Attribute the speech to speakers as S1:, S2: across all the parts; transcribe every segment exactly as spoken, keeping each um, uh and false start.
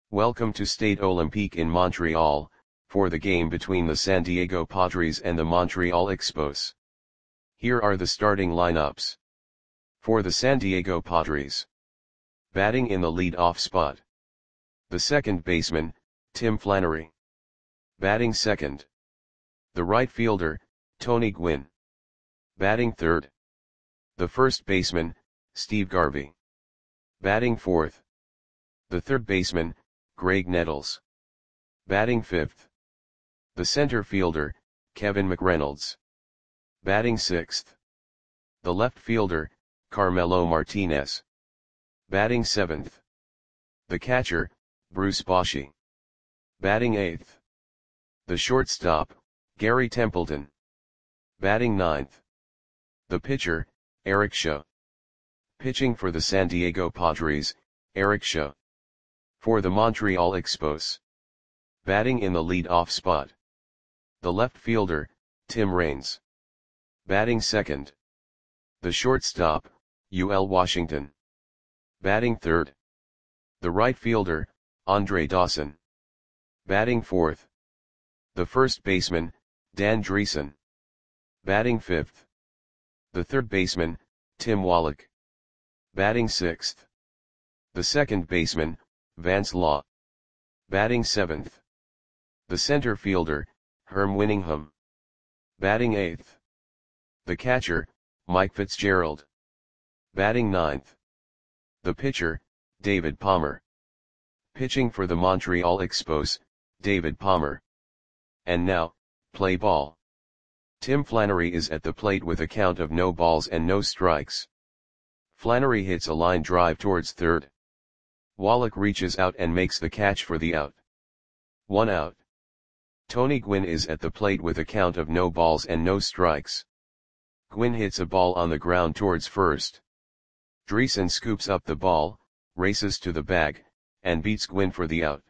S1: Welcome to Stade Olympique in Montreal, for the game between the San Diego Padres and the Montreal Expos. Here are the starting lineups. For the San Diego Padres. Batting in the lead-off spot. The second baseman, Tim Flannery. Batting second. The right fielder, Tony Gwynn. Batting third. The first baseman, Steve Garvey. Batting fourth. The third baseman, Graig Nettles. Batting fifth. The center fielder, Kevin McReynolds. Batting sixth. The left fielder, Carmelo Martinez. Batting seventh. The catcher, Bruce Bochy. Batting eighth. The shortstop, Gary Templeton. Batting ninth. The pitcher, Eric Shaw. Pitching for the San Diego Padres, Eric Shaw. For the Montreal Expos. Batting in the lead-off spot. The left fielder, Tim Raines. Batting second. The shortstop, U L Washington. Batting third. The right fielder, Andre Dawson. Batting fourth. The first baseman, Dan Dreesen. Batting fifth. The third baseman, Tim Wallach. Batting sixth. The second baseman, Vance Law. Batting seventh. The center fielder, Herm Winningham. Batting eighth. The catcher, Mike Fitzgerald. Batting ninth. The pitcher, David Palmer. Pitching for the Montreal Expos, David Palmer. And now, play ball. Tim Flannery is at the plate with a count of no balls and no strikes. Flannery hits a line drive towards third. Wallach reaches out and makes the catch for the out. One out. Tony Gwynn is at the plate with a count of no balls and no strikes. Gwynn hits a ball on the ground towards first. Dreesen scoops up the ball, races to the bag, and beats Gwynn for the out.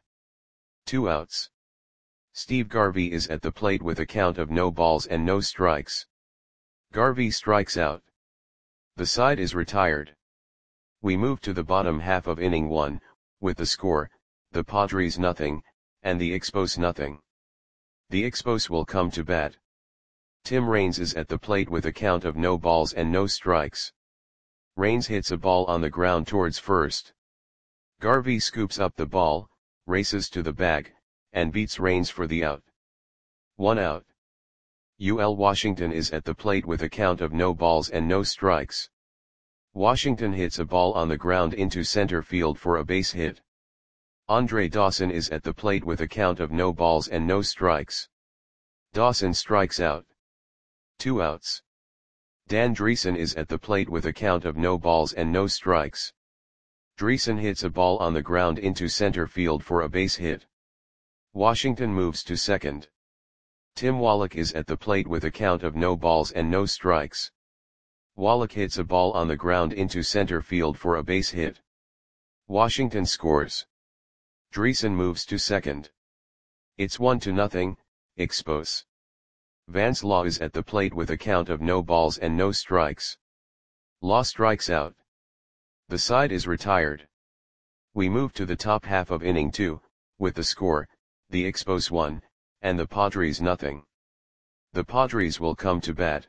S1: Two outs. Steve Garvey is at the plate with a count of no balls and no strikes. Garvey strikes out. The side is retired. We move to the bottom half of inning one, with the score, the Padres nothing, and the Expos nothing. The Expos will come to bat. Tim Raines is at the plate with a count of no balls and no strikes. Raines hits a ball on the ground towards first. Garvey scoops up the ball, races to the bag, and beats Raines for the out. One out. U L Washington is at the plate with a count of no balls and no strikes. Washington hits a ball on the ground into center field for a base hit. Andre Dawson is at the plate with a count of no balls and no strikes. Dawson strikes out. Two outs. Dan Dreesen is at the plate with a count of no balls and no strikes. Dreesen hits a ball on the ground into center field for a base hit. Washington moves to second. Tim Wallach is at the plate with a count of no balls and no strikes. Wallach hits a ball on the ground into center field for a base hit. Washington scores. Dreesen moves to second. It's one to nothing, Expos. Vance Law is at the plate with a count of no balls and no strikes. Law strikes out. The side is retired. We move to the top half of inning two, with the score, the Expos one, and the Padres nothing. The Padres will come to bat.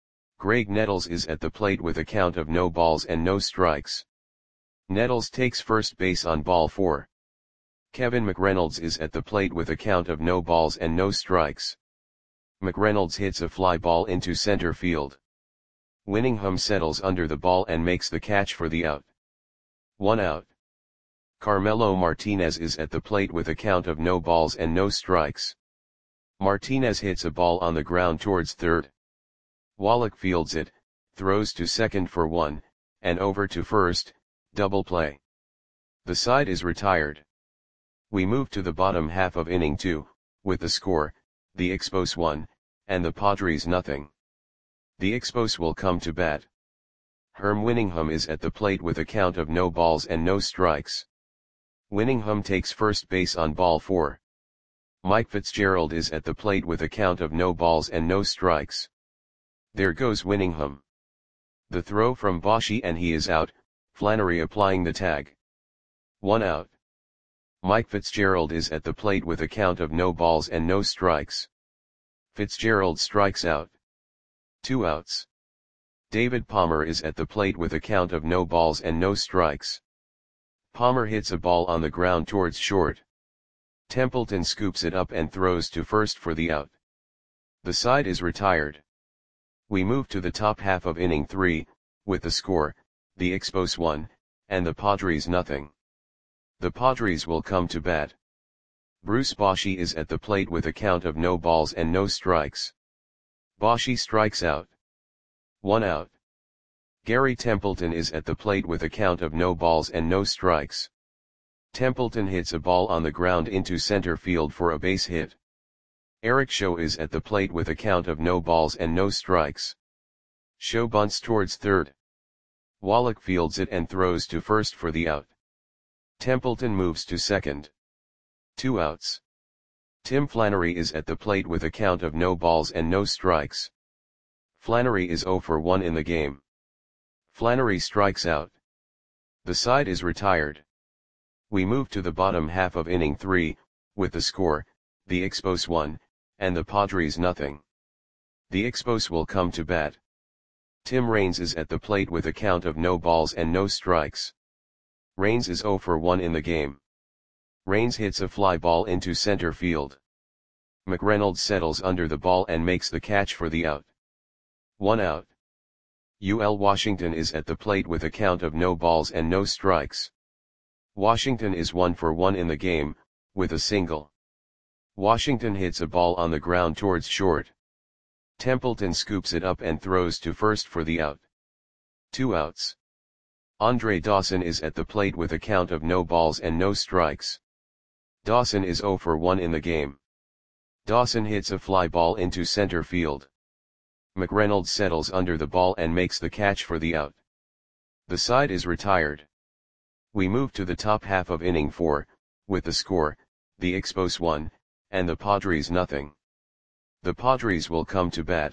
S1: Graig Nettles is at the plate with a count of no balls and no strikes. Nettles takes first base on ball four. Kevin McReynolds is at the plate with a count of no balls and no strikes. McReynolds hits a fly ball into center field. Winningham settles under the ball and makes the catch for the out. One out. Carmelo Martinez is at the plate with a count of no balls and no strikes. Martinez hits a ball on the ground towards third. Wallach fields it, throws to second for one, and over to first, double play. The side is retired. We move to the bottom half of inning two, with the score, the Expos one, and the Padres nothing. The Expos will come to bat. Herm Winningham is at the plate with a count of no balls and no strikes. Winningham takes first base on ball four. Mike Fitzgerald is at the plate with a count of no balls and no strikes. There goes Winningham. The throw from Bochy and he is out, Flannery applying the tag. One out. Mike Fitzgerald is at the plate with a count of no balls and no strikes. Fitzgerald strikes out. Two outs. David Palmer is at the plate with a count of no balls and no strikes. Palmer hits a ball on the ground towards short. Templeton scoops it up and throws to first for the out. The side is retired. We move to the top half of inning three, with the score, the Expos one, and the Padres nothing. The Padres will come to bat. Bruce Bochy is at the plate with a count of no balls and no strikes. Bochy strikes out. One out. Gary Templeton is at the plate with a count of no balls and no strikes. Templeton hits a ball on the ground into center field for a base hit. Eric Show is at the plate with a count of no balls and no strikes. Show bunts towards third. Wallach fields it and throws to first for the out. Templeton moves to second. Two outs. Tim Flannery is at the plate with a count of no balls and no strikes. Flannery is oh for one in the game. Flannery strikes out. The side is retired. We move to the bottom half of inning three, with the score, the Expos one, and the Padres nothing. The Expos will come to bat. Tim Raines is at the plate with a count of no balls and no strikes. Raines is oh for one in the game. Raines hits a fly ball into center field. McReynolds settles under the ball and makes the catch for the out. One out. U L Washington is at the plate with a count of no balls and no strikes. Washington is one for one in the game, with a single. Washington hits a ball on the ground towards short. Templeton scoops it up and throws to first for the out. Two outs. Andre Dawson is at the plate with a count of no balls and no strikes. Dawson is oh for one in the game. Dawson hits a fly ball into center field. McReynolds settles under the ball and makes the catch for the out. The side is retired. We move to the top half of inning four, with the score, the Expos one, and the Padres nothing. The Padres will come to bat.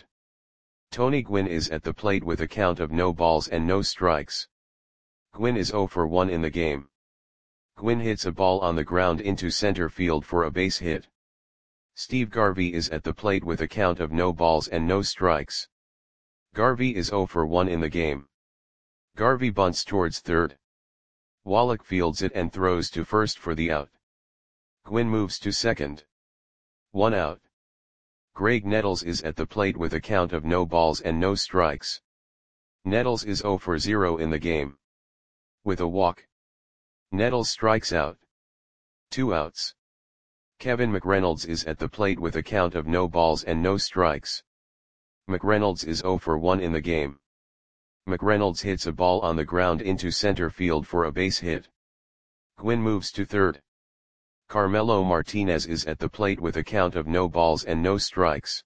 S1: Tony Gwynn is at the plate with a count of no balls and no strikes. Gwynn is oh for one in the game. Gwynn hits a ball on the ground into center field for a base hit. Steve Garvey is at the plate with a count of no balls and no strikes. Garvey is oh for one in the game. Garvey bunts towards third. Wallach fields it and throws to first for the out. Gwynn moves to second. One out. Greg Nettles is at the plate with a count of no balls and no strikes. Nettles is oh for zero in the game. With a walk. Nettles strikes out. Two outs. Kevin McReynolds is at the plate with a count of no balls and no strikes. McReynolds is oh for one in the game. McReynolds hits a ball on the ground into center field for a base hit. Gwynn moves to third. Carmelo Martinez is at the plate with a count of no balls and no strikes.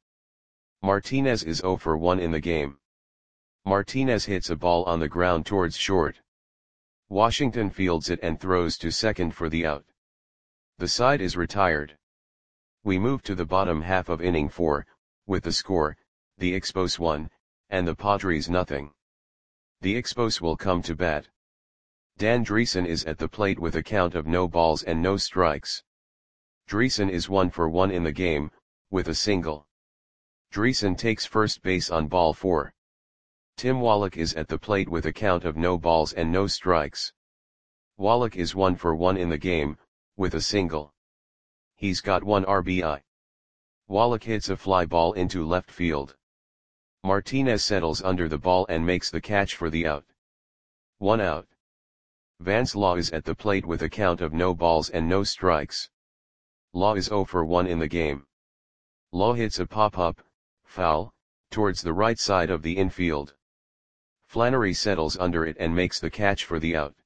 S1: Martinez is oh for one in the game. Martinez hits a ball on the ground towards short. Washington fields it and throws to second for the out. The side is retired. We move to the bottom half of inning four, with the score, the Expos one, and the Padres nothing. The Expos will come to bat. Dan Dreesen is at the plate with a count of no balls and no strikes. Dreesen is one for one in the game, with a single. Dreesen takes first base on ball four. Tim Wallach is at the plate with a count of no balls and no strikes. Wallach is one for one in the game, with a single. He's got one R B I. Wallach hits a fly ball into left field. Martinez settles under the ball and makes the catch for the out. One out. Vance Law is at the plate with a count of no balls and no strikes. Law is oh for one in the game. Law hits a pop-up, foul, towards the right side of the infield. Flannery settles under it and makes the catch for the out.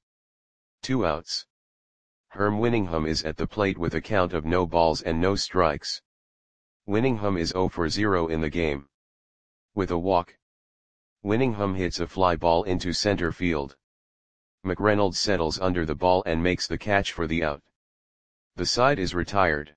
S1: Two outs. Herm Winningham is at the plate with a count of no balls and no strikes. Winningham is oh for zero in the game. With a walk. Winningham hits a fly ball into center field. McReynolds settles under the ball and makes the catch for the out. The side is retired.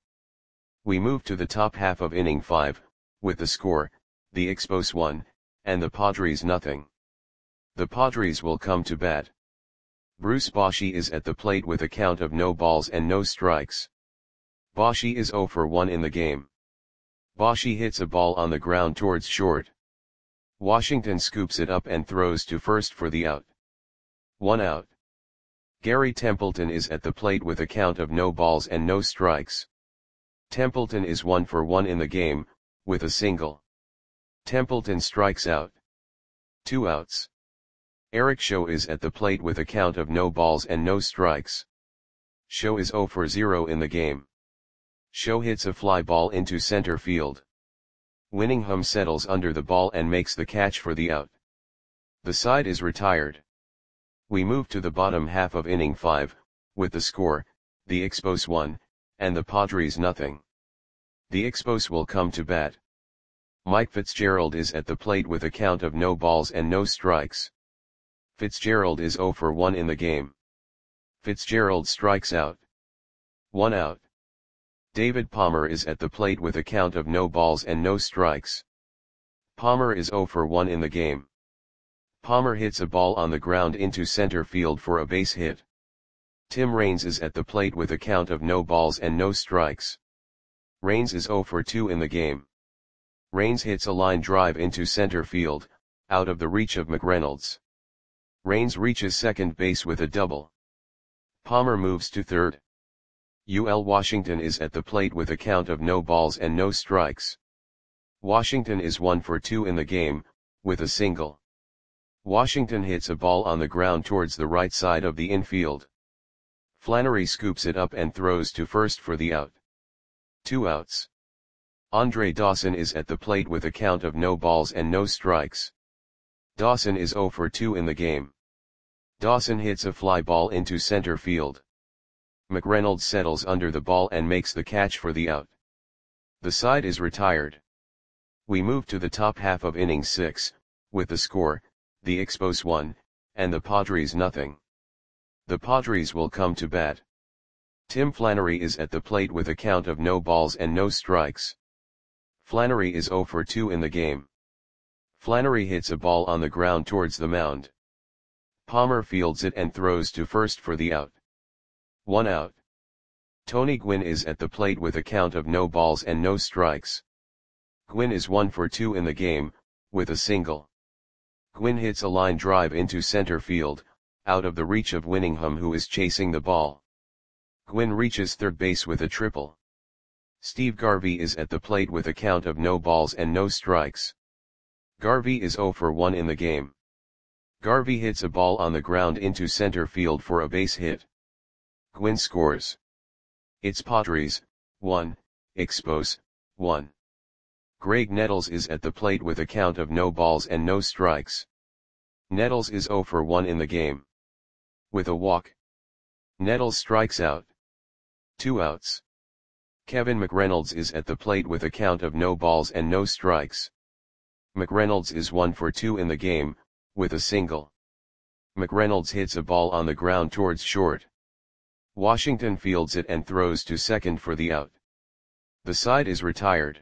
S1: We move to the top half of inning five, with the score, the Expos one, and the Padres nothing. The Padres will come to bat. Bruce Bochy is at the plate with a count of no balls and no strikes. Bochy is zero for one in the game. Bochy hits a ball on the ground towards short. Washington scoops it up and throws to first for the out. One out. Gary Templeton is at the plate with a count of no balls and no strikes. Templeton is one for one in the game, with a single. Templeton strikes out. Two outs. Eric Show is at the plate with a count of no balls and no strikes. Show is zero for zero in the game. Show hits a fly ball into center field. Winningham settles under the ball and makes the catch for the out. The side is retired. We move to the bottom half of inning five, with the score, the Expos one, and the Padres nothing. The Expos will come to bat. Mike Fitzgerald is at the plate with a count of no balls and no strikes. Fitzgerald is zero for one in the game. Fitzgerald strikes out. One out. David Palmer is at the plate with a count of no balls and no strikes. Palmer is zero for one in the game. Palmer hits a ball on the ground into center field for a base hit. Tim Raines is at the plate with a count of no balls and no strikes. Raines is zero for two in the game. Raines hits a line drive into center field, out of the reach of McReynolds. Raines reaches second base with a double. Palmer moves to third. U L Washington is at the plate with a count of no balls and no strikes. Washington is one for two in the game, with a single. Washington hits a ball on the ground towards the right side of the infield. Flannery scoops it up and throws to first for the out. Two outs. Andre Dawson is at the plate with a count of no balls and no strikes. Dawson is zero for two in the game. Dawson hits a fly ball into center field. McReynolds settles under the ball and makes the catch for the out. The side is retired. We move to the top half of inning six, with the score, the Expos one, and the Padres nothing. The Padres will come to bat. Tim Flannery is at the plate with a count of no balls and no strikes. Flannery is zero for two in the game. Flannery hits a ball on the ground towards the mound. Palmer fields it and throws to first for the out. One out. Tony Gwynn is at the plate with a count of no balls and no strikes. Gwynn is one for two in the game, with a single. Gwynn hits a line drive into center field, out of the reach of Winningham, who is chasing the ball. Gwynn reaches third base with a triple. Steve Garvey is at the plate with a count of no balls and no strikes. Garvey is zero for one in the game. Garvey hits a ball on the ground into center field for a base hit. Gwynn scores. It's Padres, one, Expos, one. Greg Nettles is at the plate with a count of no balls and no strikes. Nettles is zero for one in the game. With a walk. Nettles strikes out. Two outs. Kevin McReynolds is at the plate with a count of no balls and no strikes. McReynolds is one for two in the game, with a single. McReynolds hits a ball on the ground towards short. Washington fields it and throws to second for the out. The side is retired.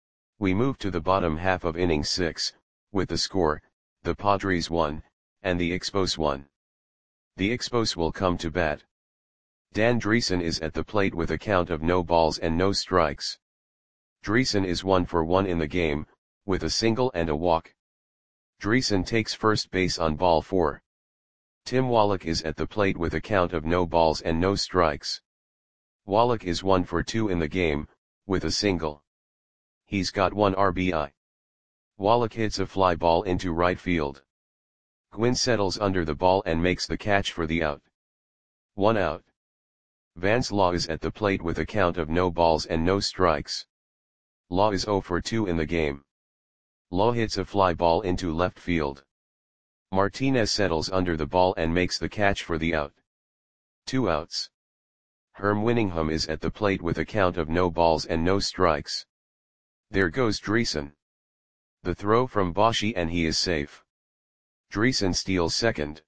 S1: We move to the bottom half of inning six, with the score, the Padres one, and the Expos one. The Expos will come to bat. Dan Dreesen is at the plate with a count of no balls and no strikes. Dreesen is one for one in the game, with a single and a walk. Dreesen takes first base on ball four. Tim Wallach is at the plate with a count of no balls and no strikes. Wallach is one for two in the game, with a single. He's got one R B I. Wallach hits a fly ball into right field. Gwynn settles under the ball and makes the catch for the out. One out. Vance Law is at the plate with a count of no balls and no strikes. Law is zero for two in the game. Law hits a fly ball into left field. Martinez settles under the ball and makes the catch for the out. Two outs. Herm Winningham is at the plate with a count of no balls and no strikes. There goes Dreesen. The throw from Bochy and he is safe. Dreesen steals second.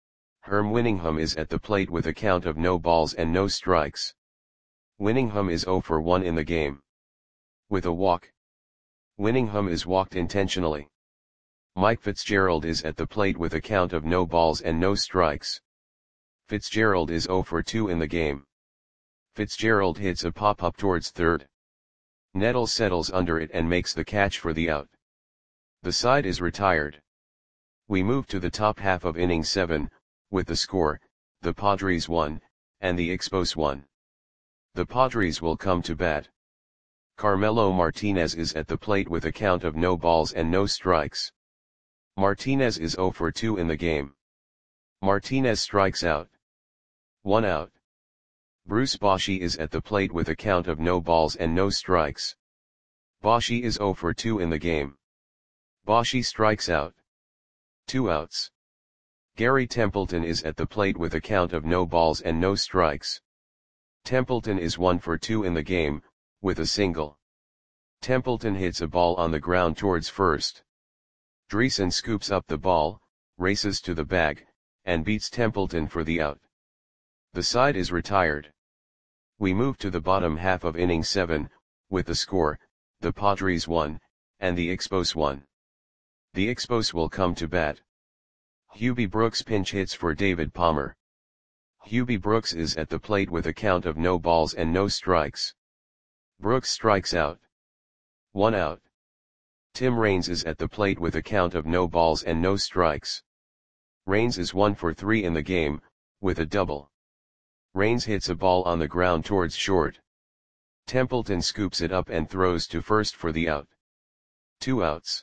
S1: Herm Winningham is at the plate with a count of no balls and no strikes. Winningham is zero for one in the game. With a walk. Winningham is walked intentionally. Mike Fitzgerald is at the plate with a count of no balls and no strikes. Fitzgerald is zero for two in the game. Fitzgerald hits a pop-up towards third. Nettles settles under it and makes the catch for the out. The side is retired. We move to the top half of inning seven, with the score, the Padres one, and the Expos one. The Padres will come to bat. Carmelo Martinez is at the plate with a count of no balls and no strikes. Martinez is zero for two in the game. Martinez strikes out. One out. Bruce Bochy is at the plate with a count of no balls and no strikes. Bochy is zero for two in the game. Bochy strikes out. Two outs. Gary Templeton is at the plate with a count of no balls and no strikes. Templeton is one for two in the game, with a single. Templeton hits a ball on the ground towards first. Dreesen scoops up the ball, races to the bag, and beats Templeton for the out. The side is retired. We move to the bottom half of inning seven, with the score, the Padres one, and the Expos one. The Expos will come to bat. Hubie Brooks pinch hits for David Palmer. Hubie Brooks is at the plate with a count of no balls and no strikes. Brooks strikes out. One out. Tim Raines is at the plate with a count of no balls and no strikes. Raines is one for three in the game, with a double. Raines hits a ball on the ground towards short. Templeton scoops it up and throws to first for the out. Two outs.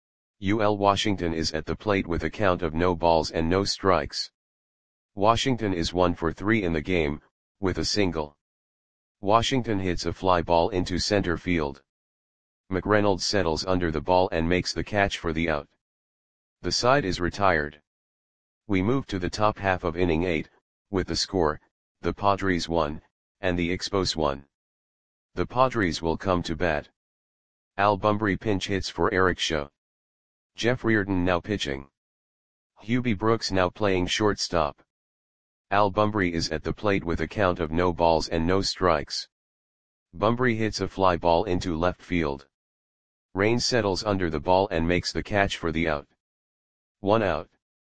S1: U L Washington is at the plate with a count of no balls and no strikes. Washington is one for three in the game, with a single. Washington hits a fly ball into center field. McReynolds settles under the ball and makes the catch for the out. The side is retired. We move to the top half of inning eight, with the score, the Padres one, and the Expos one. The Padres will come to bat. Al Bumbry pinch hits for Eric Shaw. Jeff Reardon now pitching. Hubie Brooks now playing shortstop. Al Bumbry is at the plate with a count of no balls and no strikes. Bumbry hits a fly ball into left field. Raines settles under the ball and makes the catch for the out. One out.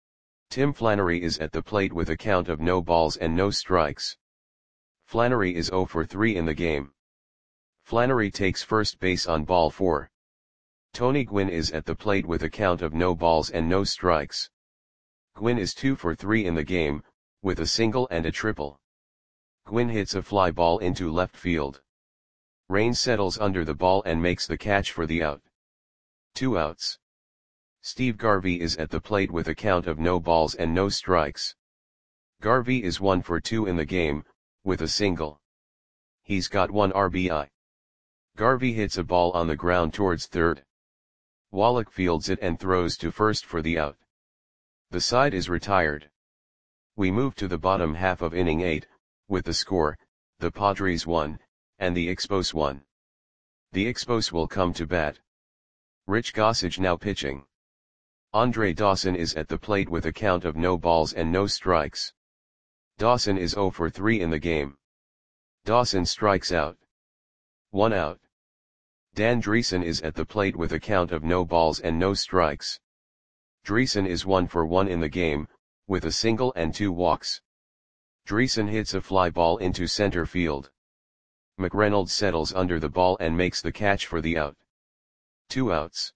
S1: Tim Flannery is at the plate with a count of no balls and no strikes. Flannery is zero for three in the game. Flannery takes first base on ball four. Tony Gwynn is at the plate with a count of no balls and no strikes. Gwynn is two for three in the game, with a single and a triple. Gwynn hits a fly ball into left field. Raines settles under the ball and makes the catch for the out. Two outs. Steve Garvey is at the plate with a count of no balls and no strikes. Garvey is one for two in the game, with a single. He's got one R B I. Garvey hits a ball on the ground towards third. Wallach fields it and throws to first for the out. The side is retired. We move to the bottom half of inning eight, with the score, the Padres one, and the Expos one. The Expos will come to bat. Rich Gossage now pitching. Andre Dawson is at the plate with a count of no balls and no strikes. Dawson is zero for three in the game. Dawson strikes out. One out. Dan Dreesen is at the plate with a count of no balls and no strikes. Dreesen is one for one in the game, with a single and two walks. Dreesen hits a fly ball into center field. McReynolds settles under the ball and makes the catch for the out. Two outs.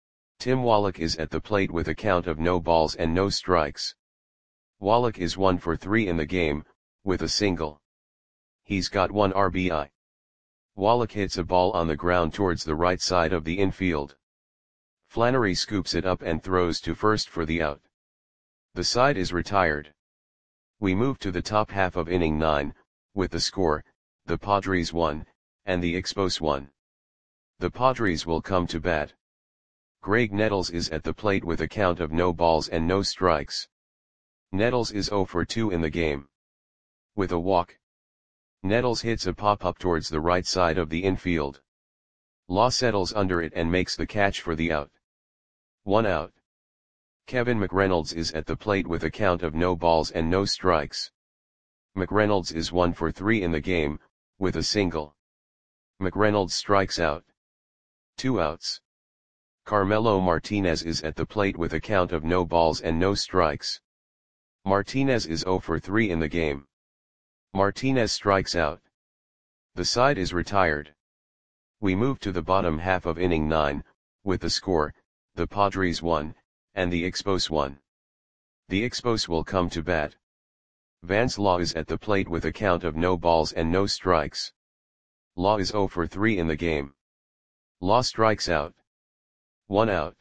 S1: Tim Wallach is at the plate with a count of no balls and no strikes. Wallach is one for three in the game, with a single. He's got one R B I. Wallach hits a ball on the ground towards the right side of the infield. Flannery scoops it up and throws to first for the out. The side is retired. We move to the top half of inning nine, with the score, the Padres one, and the Expos one. The Padres will come to bat. Greg Nettles is at the plate with a count of no balls and no strikes. Nettles is zero for two in the game. With a walk. Nettles hits a pop-up towards the right side of the infield. Law settles under it and makes the catch for the out. One out. Kevin McReynolds is at the plate with a count of no balls and no strikes. McReynolds is one for three in the game, with a single. McReynolds strikes out. Two outs. Carmelo Martinez is at the plate with a count of no balls and no strikes. Martinez is zero for three in the game. Martinez strikes out. The side is retired. We move to the bottom half of inning nine, with the score, the Padres one, and the Expos one. The Expos will come to bat. Vance Law is at the plate with a count of no balls and no strikes. Law is zero for three in the game. Law strikes out. One out.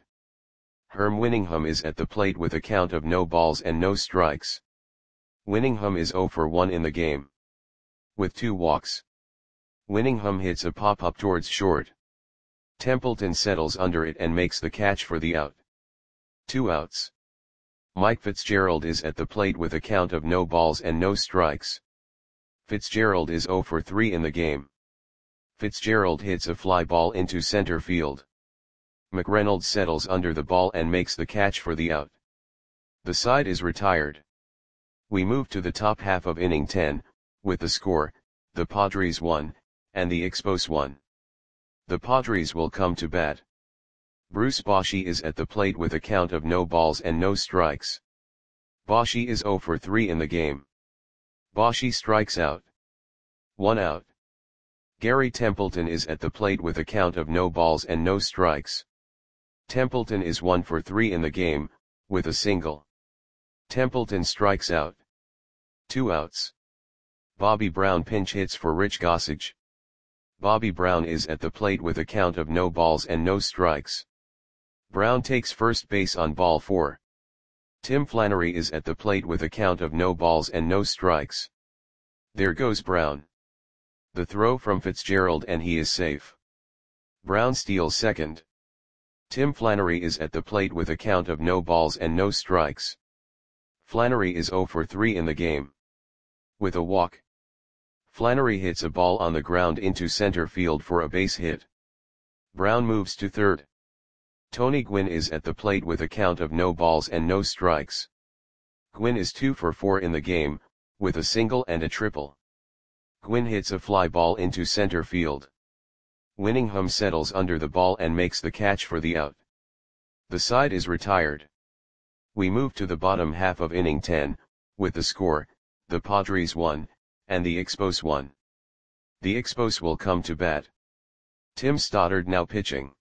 S1: Herm Winningham is at the plate with a count of no balls and no strikes. Winningham is zero for one in the game. With two walks. Winningham hits a pop-up towards short. Templeton settles under it and makes the catch for the out. Two outs. Mike Fitzgerald is at the plate with a count of no balls and no strikes. Fitzgerald is zero for three in the game. Fitzgerald hits a fly ball into center field. McReynolds settles under the ball and makes the catch for the out. The side is retired. We move to the top half of inning ten, with the score, the Padres one, and the Expos one. The Padres will come to bat. Bruce Bochy is at the plate with a count of no balls and no strikes. Bochy is zero for three in the game. Bochy strikes out. One out. Gary Templeton is at the plate with a count of no balls and no strikes. Templeton is one for three in the game, with a single. Templeton strikes out. Two outs. Bobby Brown pinch hits for Rich Gossage. Bobby Brown is at the plate with a count of no balls and no strikes. Brown takes first base on ball four. Tim Flannery is at the plate with a count of no balls and no strikes. There goes Brown. The throw from Fitzgerald and he is safe. Brown steals second. Tim Flannery is at the plate with a count of no balls and no strikes. Flannery is zero for three in the game. With a walk. Flannery hits a ball on the ground into center field for a base hit. Brown moves to third. Tony Gwynn is at the plate with a count of no balls and no strikes. Gwynn is two for four in the game, with a single and a triple. Gwynn hits a fly ball into center field. Winningham settles under the ball and makes the catch for the out. The side is retired. We move to the bottom half of inning ten, with the score, the Padres one, and the Expos one. The Expos will come to bat. Tim Stoddard now pitching.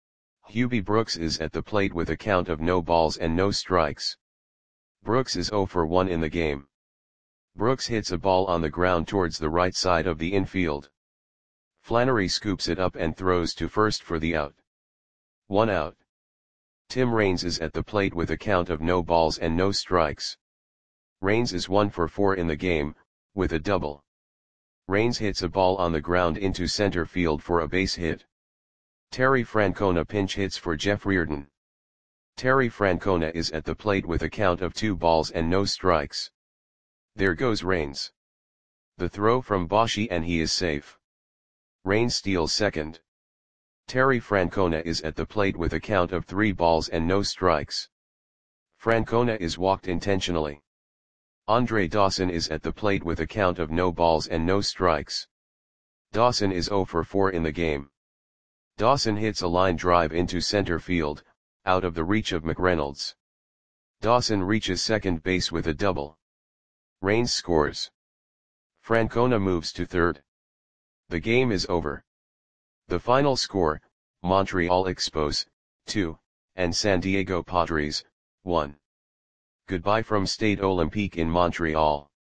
S1: Hubie Brooks is at the plate with a count of no balls and no strikes. Brooks is zero for one in the game. Brooks hits a ball on the ground towards the right side of the infield. Flannery scoops it up and throws to first for the out. One out. Tim Raines is at the plate with a count of no balls and no strikes. Raines is one for four in the game, with a double. Raines hits a ball on the ground into center field for a base hit. Terry Francona pinch hits for Jeff Reardon. Terry Francona is at the plate with a count of two balls and no strikes. There goes Raines. The throw from Bochy and he is safe. Raines steals second. Terry Francona is at the plate with a count of three balls and no strikes. Francona is walked intentionally. Andre Dawson is at the plate with a count of no balls and no strikes. Dawson is zero for four in the game. Dawson hits a line drive into center field, out of the reach of McReynolds. Dawson reaches second base with a double. Raines scores. Francona moves to third. The game is over. The final score, Montreal Expos, two, and San Diego Padres, one. Goodbye from Stade Olympique in Montreal.